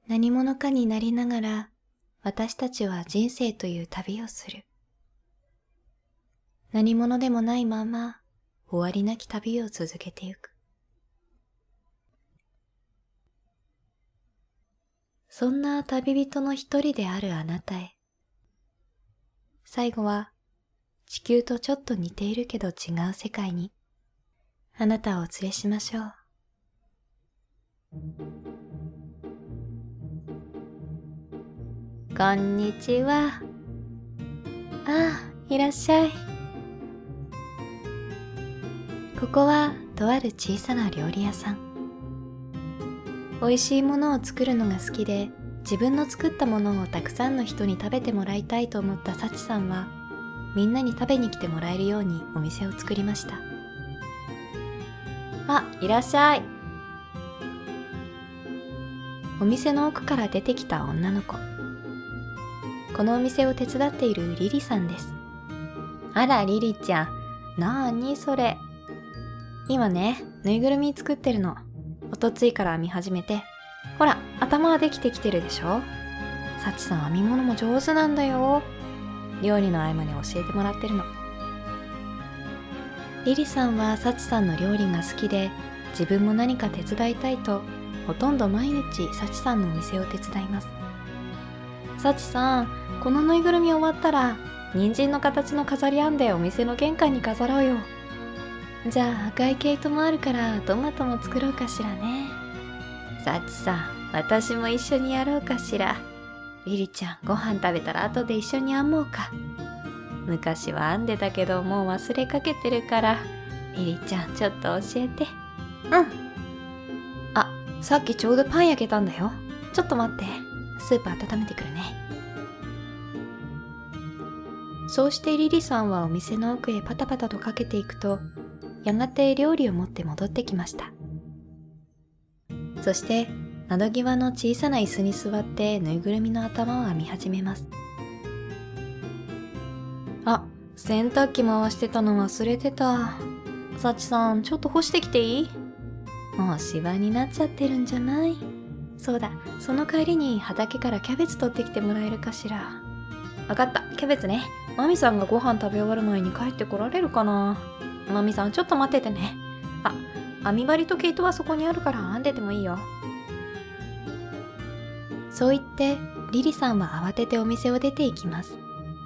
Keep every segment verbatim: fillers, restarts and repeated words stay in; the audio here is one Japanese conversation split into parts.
何者かになりながら私たちは人生という旅をする。何者でもないまま終わりなき旅を続けてゆく。そんな旅人の一人であるあなたへ。最後は地球とちょっと似ているけど違う世界にあなたをお連れしましょう。こんにちは。ああ、いらっしゃい。ここはとある小さな料理屋さん。美味しいものを作るのが好きで、自分の作ったものをたくさんの人に食べてもらいたいと思った幸さんは、みんなに食べに来てもらえるようにお店を作りました。あ、いらっしゃい。お店の奥から出てきた女の子。このお店を手伝っているリリさんです。あら、リリちゃん。なーにそれ。今ね、ぬいぐるみ作ってるの。おとついから編み始めて。ほら、頭はできてきてるでしょ。幸さん編み物も上手なんだよ。料理の合間に教えてもらってるの。リリさんは幸さんの料理が好きで、自分も何か手伝いたいと、ほとんど毎日幸さんのお店を手伝います。幸さん、このぬいぐるみ終わったら、人参の形の飾り編んでお店の玄関に飾ろうよ。じゃあ赤い毛糸もあるからトマトも作ろうかしらね。幸さん、私も一緒にやろうかしら。リリちゃん、ご飯食べたら後で一緒に編もうか。昔は編んでたけどもう忘れかけてるから、リリちゃんちょっと教えて。うん。あ、さっきちょうどパン焼けたんだよ。ちょっと待って、スープ温めてくるね。そうしてリリさんはお店の奥へパタパタとかけていくと、やがて料理を持って戻ってきました。そして窓際の小さな椅子に座ってぬいぐるみの頭を編み始めます。あ、洗濯機回してたの忘れてた。幸さん、ちょっと干してきていい？もうシワになっちゃってるんじゃない？そうだ、その帰りに畑からキャベツ取ってきてもらえるかしら。わかった、キャベツね。マミさんがご飯食べ終わる前に帰ってこられるかな。マミさん、ちょっと待っててね。あ、編み針と毛糸はそこにあるから編んでてもいいよ。そう言ってリリさんは慌ててお店を出て行きます。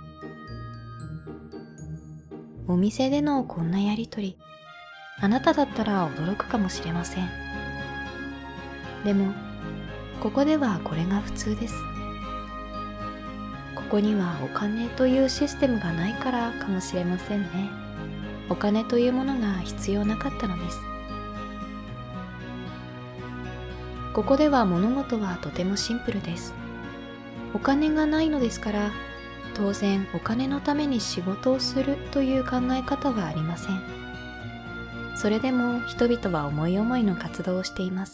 お店でのこんなやりとり、あなただったら驚くかもしれません。でもここではこれが普通です。ここにはお金というシステムがないからかもしれませんね。お金というものが必要なかったのです。ここでは物事はとてもシンプルです。お金がないのですから、当然お金のために仕事をするという考え方はありません。それでも人々は思い思いの活動をしています。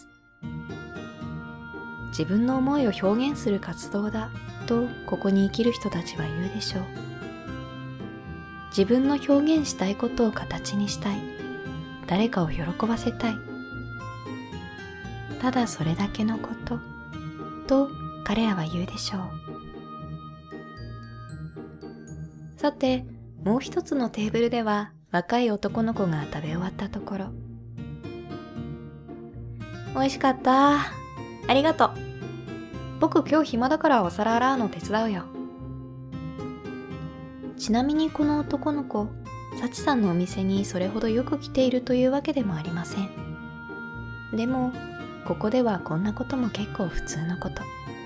自分の思いを表現する活動だとここに生きる人たちは言うでしょう。自分の表現したいことを形にしたい。誰かを喜ばせたい。ただそれだけのこと、と彼らは言うでしょう。さて、もう一つのテーブルでは若い男の子が食べ終わったところ。美味しかった。ありがとう。僕今日暇だからお皿洗うの手伝うよ。ちなみにこの男の子、幸さんのお店にそれほどよく来ているというわけでもありません。でも、ここではこんなことも結構普通のこと。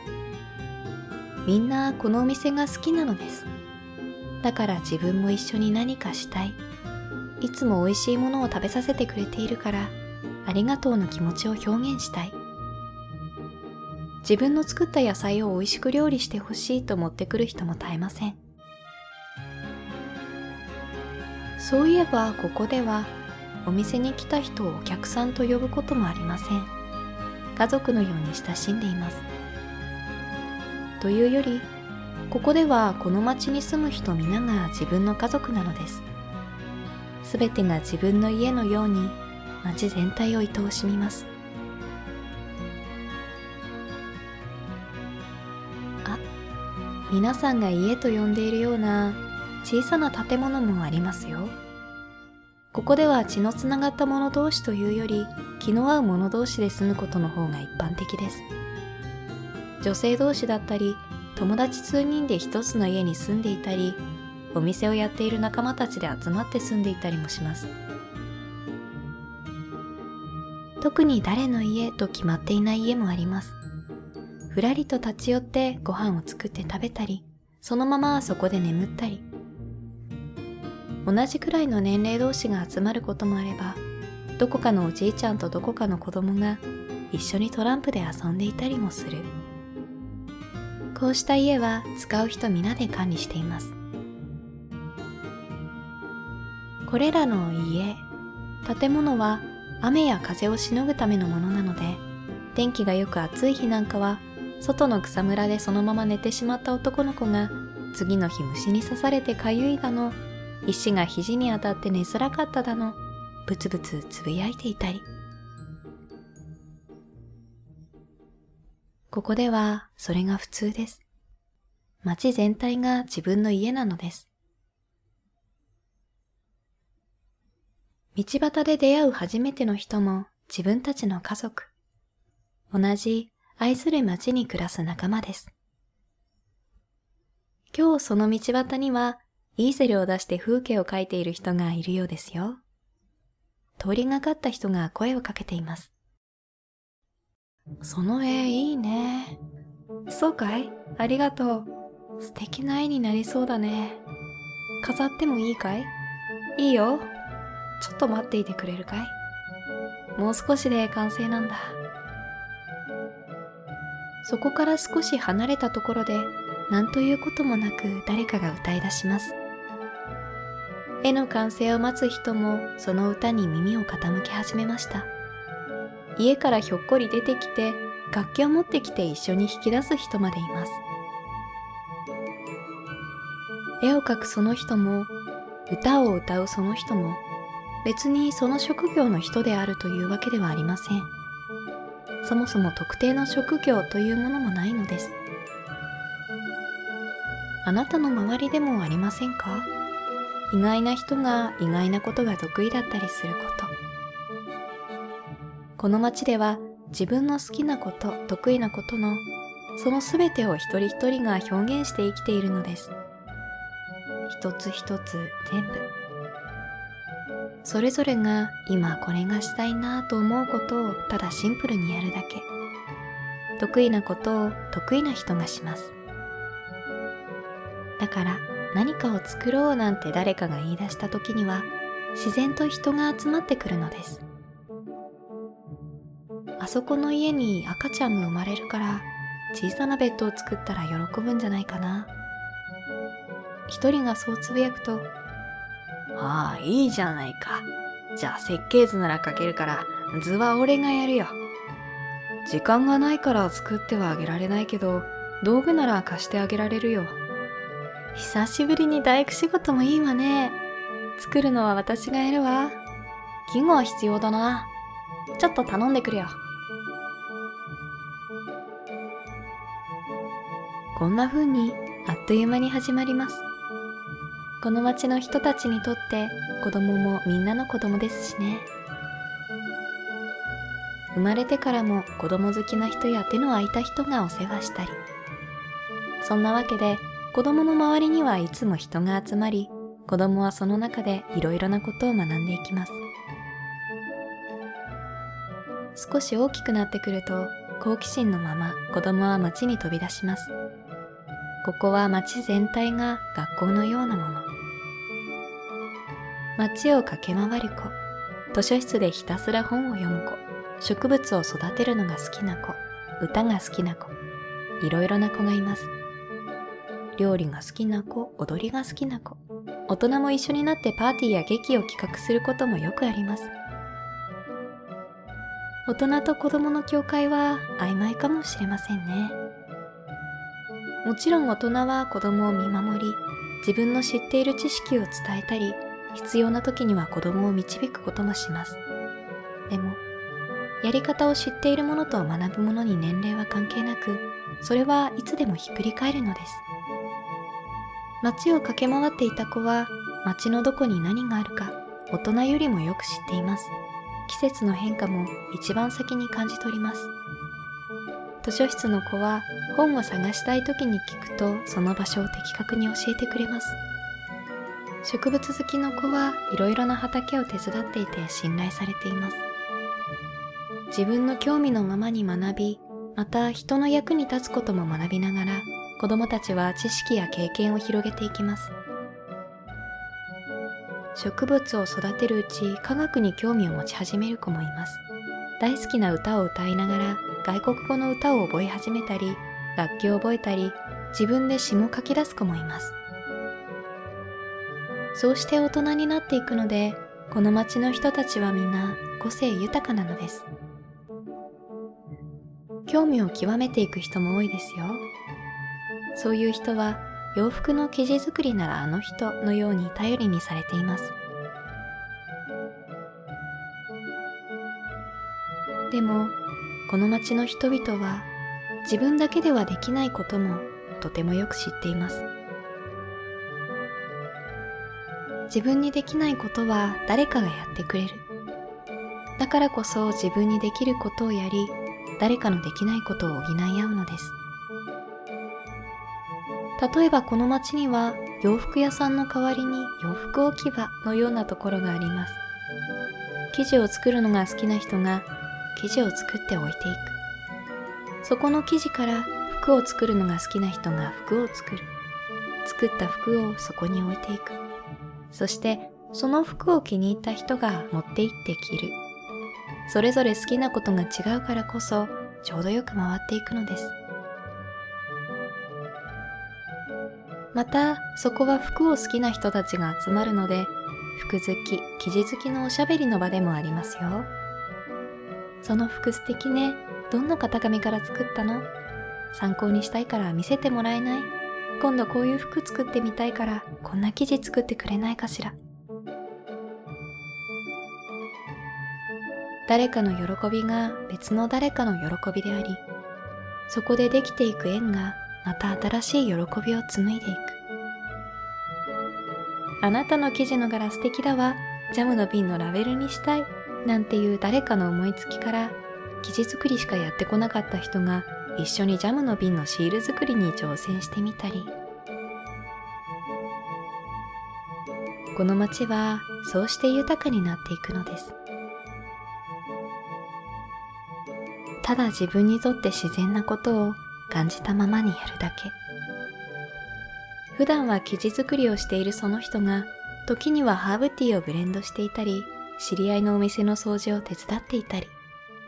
みんなこのお店が好きなのです。だから自分も一緒に何かしたい。いつも美味しいものを食べさせてくれているから、ありがとうの気持ちを表現したい。自分の作った野菜を美味しく料理してほしいと持ってくる人も絶えません。そういえばここではお店に来た人をお客さんと呼ぶこともありません。家族のように親しんでいます。というより、ここではこの町に住む人皆が自分の家族なのです。すべてが自分の家のように町全体を愛おしみます。 皆さんが家と呼んでいるような小さな建物もありますよ。ここでは血のつながった者同士というより気の合う者同士で住むことの方が一般的です。女性同士だったり、友達数人で一つの家に住んでいたり、お店をやっている仲間たちで集まって住んでいたりもします。特に誰の家と決まっていない家もあります。ふらりと立ち寄ってご飯を作って食べたり、そのままそこで眠ったり。同じくらいの年齢同士が集まることもあれば、どこかのおじいちゃんとどこかの子供が一緒にトランプで遊んでいたりもする。こうした家は使う人皆で管理しています。これらの家、建物は雨や風をしのぐためのものなので、天気がよく暑い日なんかは、外の草むらでそのまま寝てしまった男の子が、次の日虫に刺されてかゆいだの、石が肘に当たって寝づらかっただの、ブツブツつぶやいていたり。ここではそれが普通です。町全体が自分の家なのです。道端で出会う初めての人も自分たちの家族。同じ愛する町に暮らす仲間です。今日その道端にはイーゼルを出して風景を描いている人がいるようですよ。通りがかった人が声をかけています。その絵いいね。そうかい？ありがとう。素敵な絵になりそうだね。飾ってもいいかい？いいよ。ちょっと待っていてくれるかい？もう少しで完成なんだ。そこから少し離れたところで何ということもなく誰かが歌い出します。絵の完成を待つ人もその歌に耳を傾け始めました。家からひょっこり出てきて楽器を持ってきて一緒に弾き出す人までいます。絵を描くその人も歌を歌うその人も別にその職業の人であるというわけではありません。そもそも特定の職業というものもないのです。あなたの周りでもありませんか？意外な人が意外なことが得意だったりすること。この町では自分の好きなこと、得意なことのそのすべてを一人一人が表現して生きているのです。一つ一つ全部。それぞれが今これがしたいなと思うことをただシンプルにやるだけ。得意なことを得意な人がします。だから何かを作ろうなんて誰かが言い出した時には自然と人が集まってくるのです。あそこの家に赤ちゃんが生まれるから小さなベッドを作ったら喜ぶんじゃないかな。一人がそうつぶやくと、ああ、いいじゃないか。じゃあ設計図なら描けるから図は俺がやるよ。時間がないから作ってはあげられないけど道具なら貸してあげられるよ。久しぶりに大工仕事もいいわね。作るのは私がやるわ。器具は必要だな。ちょっと頼んでくるよ。こんな風にあっという間に始まります。この町の人たちにとって子供もみんなの子供ですしね。生まれてからも子供好きな人や手の空いた人がお世話したり。そんなわけで子供の周りにはいつも人が集まり、子供はその中でいろいろなことを学んでいきます。少し大きくなってくると好奇心のまま子供は町に飛び出します。ここは町全体が学校のようなもの。町を駆け回る子、図書室でひたすら本を読む子、植物を育てるのが好きな子、歌が好きな子、いろいろな子がいます。料理が好きな子、踊りが好きな子、大人も一緒になってパーティーや劇を企画することもよくあります。大人と子供の境界は曖昧かもしれませんね。もちろん大人は子供を見守り、自分の知っている知識を伝えたり、必要な時には子供を導くこともします。でも、やり方を知っているものと学ぶものに年齢は関係なく、それはいつでもひっくり返るのです。 街を駆け回っていた子は街のどこに何があるか大人よりもよく知っています。季節の変化も一番先に感じ取ります。図書室の子は本を探したい時に聞くとその場所を的確に教えてくれます。植物好きの子はいろいろな畑を手伝っていて信頼されています。自分の興味のままに学び、また人の役に立つことも学びながら、子供たちは知識や経験を広げていきます。植物を育てるうち科学に興味を持ち始める子もいます。大好きな歌を歌いながら外国語の歌を覚え始めたり、楽器を覚えたり、自分で詩も書き出す子もいます。そうして大人になっていくので、この町の人たちはみんな個性豊かなのです。興味を極めていく人も多いですよ。そういう人は洋服の生地作りならあの人のように頼りにされています。でも、この町の人々は自分だけではできないこともとてもよく知っています。自分にできないことは誰かがやってくれる。だからこそ自分にできることをやり、誰かのできないことを補い合うのです。例えばこの町には洋服屋さんの代わりに洋服置き場のようなところがあります。生地を作るのが好きな人が生地を作って置いていく。そこの生地から服を作るのが好きな人が服を作る。作った服をそこに置いていく。そしてその服を気に入った人が持って行って着る。それぞれ好きなことが違うからこそちょうどよく回っていくのです。またそこは服を好きな人たちが集まるので、服好き、生地好きのおしゃべりの場でもありますよ。その服素敵ね。どんな型紙から作ったの？参考にしたいから見せてもらえない？今度こういう服作ってみたいからこんな生地作ってくれないかしら。誰かの喜びが別の誰かの喜びであり、そこでできていく縁がまた新しい喜びを紡いでいく。あなたの生地の柄素敵だわ。ジャムの瓶のラベルにしたい。なんていう誰かの思いつきから、生地作りしかやってこなかった人が一緒にジャムの瓶のシール作りに挑戦してみたり。この街はそうして豊かになっていくのです。ただ自分にとって自然なことを感じたままにやるだけ。普段は生地作りをしているその人が、時にはハーブティーをブレンドしていたり、知り合いのお店の掃除を手伝っていたり。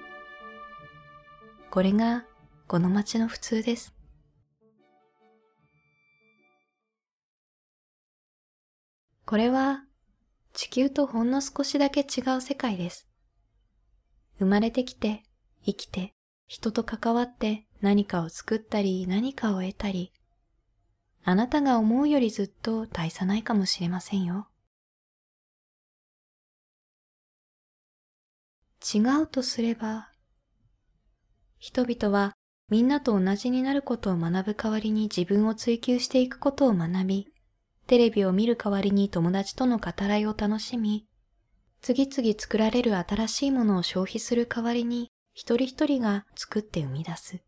これがこの街の普通です。これは地球とほんの少しだけ違う世界です。生まれてきて、生きて、人と関わって何かを作ったり何かを得たり、あなたが思うよりずっと大差ないかもしれませんよ。違うとすれば、人々はみんなと同じになることを学ぶ代わりに自分を追求していくことを学び、テレビを見る代わりに友達との語らいを楽しみ、次々作られる新しいものを消費する代わりに一人一人が作って生み出す。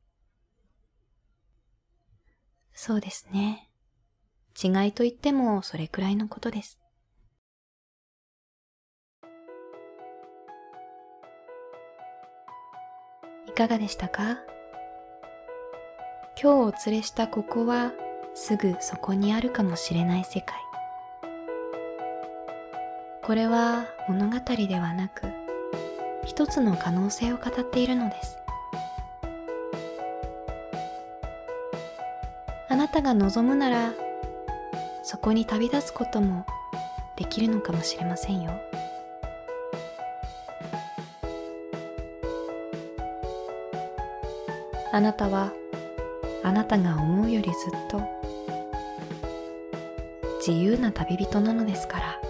そうですね。違いといってもそれくらいのことです。いかがでしたか？今日お連れしたここはすぐそこにあるかもしれない世界。これは物語ではなく、一つの可能性を語っているのです。あなたが望むなら、そこに旅立つこともできるのかもしれませんよ。あなたはあなたが思うよりずっと自由な旅人なのですから。